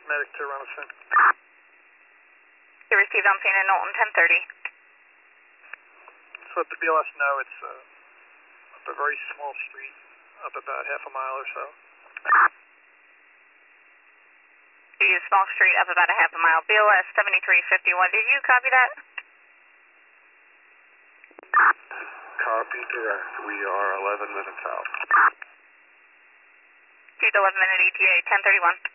medic to run us in. You received on scene in Knowlton, 1030. Just let the BLS know it's up a very small street, up about half a mile or so. You use small street up about a half a mile. BLS 7351. Did you copy that? Copy direct. We are 11 minutes out. Received 11 minute ETA, 1031.